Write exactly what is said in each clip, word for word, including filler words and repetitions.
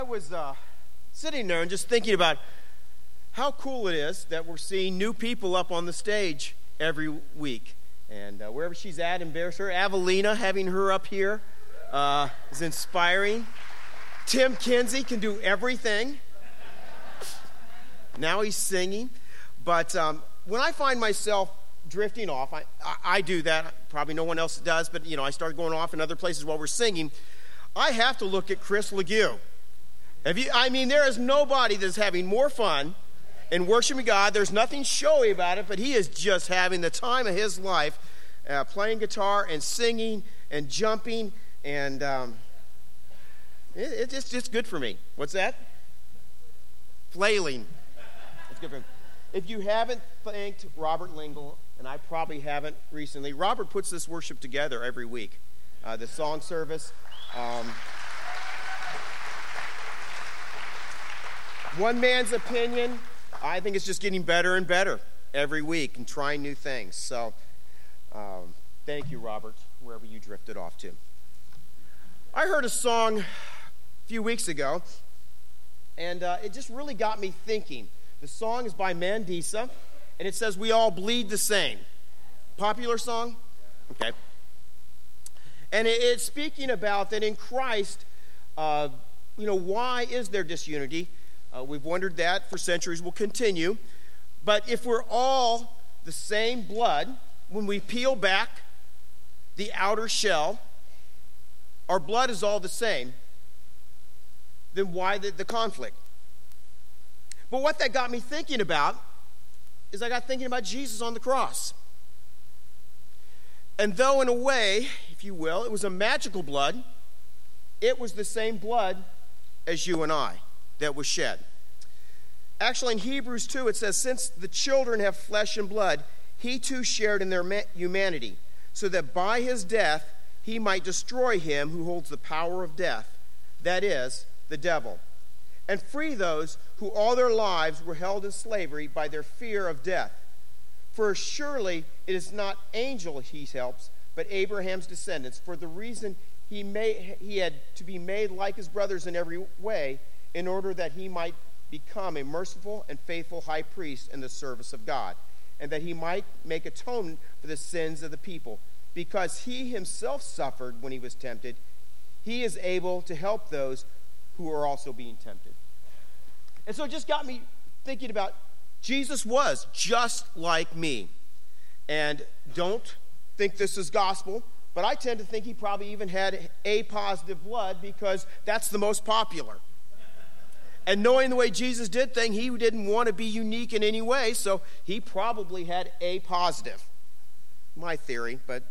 I was uh, sitting there and just thinking about how cool it is that we're seeing new people up on the stage every week. And uh, wherever she's at, embarrass her. Avelina, having her up here uh, is inspiring. Tim Kinsey can do everything. Now he's singing. But um, when I find myself drifting off, I, I, I do that. Probably no one else does, but you know, I start going off in other places while we're singing. I have to look at Chris Legue. Have you, I mean, there is nobody that's having more fun in worshiping God. There's nothing showy about it, but he is just having the time of his life, uh, playing guitar and singing and jumping, and um, it, it's just good for me. What's that? Flailing. It's good for him. If you haven't thanked Robert Lingle, and I probably haven't recently, Robert puts this worship together every week. Uh, the song service. Um, one man's opinion, I think it's just getting better and better every week and trying new things. So um, thank you, Robert, wherever you drifted off to. I heard a song a few weeks ago, and uh, it just really got me thinking. The song is by Mandisa, and it says, "We all bleed the same." Popular song? Okay. And it, it's speaking about that in Christ, uh, you know, why is there disunity? Uh, we've wondered that for centuries. We'll continue. But if we're all the same blood, when we peel back the outer shell, our blood is all the same, then why the, the conflict? But what that got me thinking about is I got thinking about Jesus on the cross. And though in a way, if you will, it was a magical blood, it was the same blood as you and I that was shed. Actually, in Hebrews two, it says, "Since the children have flesh and blood, he too shared in their humanity, so that by his death he might destroy him who holds the power of death, that is, the devil, and free those who all their lives were held in slavery by their fear of death. For surely it is not angels he helps, but Abraham's descendants. For the reason he, made, he had to be made like his brothers in every way, in order that he might become a merciful and faithful high priest in the service of God, and that he might make atonement for the sins of the people. Because he himself suffered when he was tempted, he is able to help those who are also being tempted." And so it just got me thinking about Jesus was just like me. And don't think this is gospel, but I tend to think he probably even had A positive blood because that's the most popular. And knowing the way Jesus did things, he didn't want to be unique in any way, so he probably had A positive. My theory, but...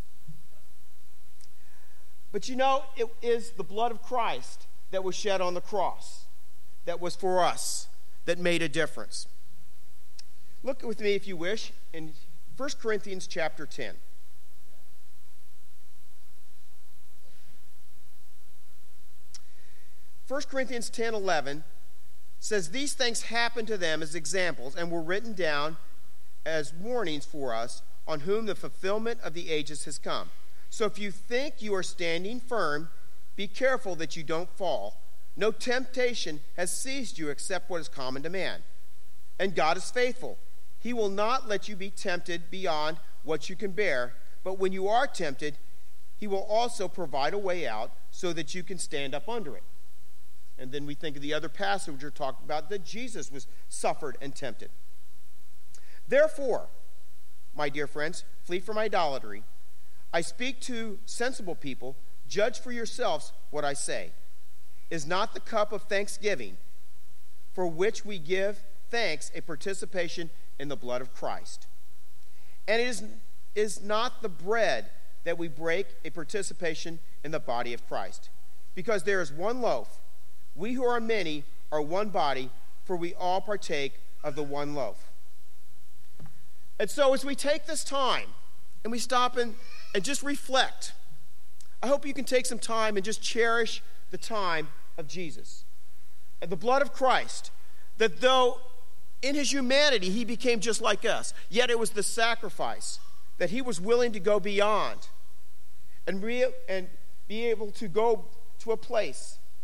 But you know, it is the blood of Christ that was shed on the cross, that was for us, that made a difference. Look with me, if you wish, in First Corinthians chapter ten. First Corinthians ten eleven says, "These things happened to them as examples and were written down as warnings for us, on whom the fulfillment of the ages has come. So if you think you are standing firm, be careful that you don't fall. No temptation has seized you except what is common to man. And God is faithful. He will not let you be tempted beyond what you can bear, but when you are tempted, he will also provide a way out so that you can stand up under it." And then we think of the other passage we're talking about, that Jesus was suffered and tempted. "Therefore, my dear friends, flee from idolatry. I speak to sensible people. Judge for yourselves what I say. Is not the cup of thanksgiving, for which we give thanks, a participation in the blood of Christ? And it is, is not the bread that we break a participation in the body of Christ? Because there is one loaf. We who are many are one body, for we all partake of the one loaf." And so as we take this time and we stop and, and just reflect, I hope you can take some time and just cherish the time of Jesus and the blood of Christ, that though in his humanity he became just like us, yet it was the sacrifice that he was willing to go beyond and, re- and be able to go to a place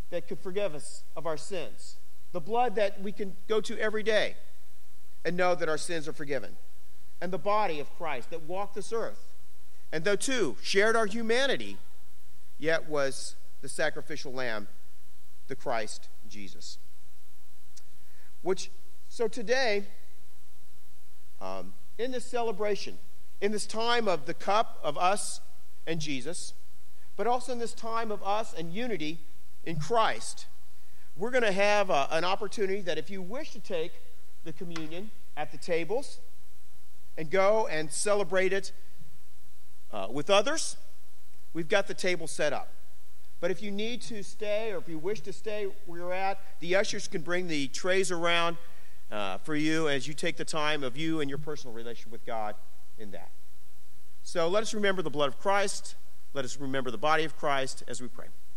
that could forgive us of our sins, the blood that we can go to every day and know that our sins are forgiven, and the body of Christ that walked this earth, and though too shared our humanity, yet was the sacrificial lamb, the Christ Jesus. Which, so today, um, in this celebration, in this time of the cup of us and Jesus, but also in this time of us and unity in Christ, we're going to have a, an opportunity that if you wish to take the communion at the tables and go and celebrate it uh, with others, we've got the table set up. But if you need to stay, or if you wish to stay where you're at, the ushers can bring the trays around uh, for you as you take the time of you and your personal relationship with God in that. So let us remember the blood of Christ. Let us remember the body of Christ as we pray.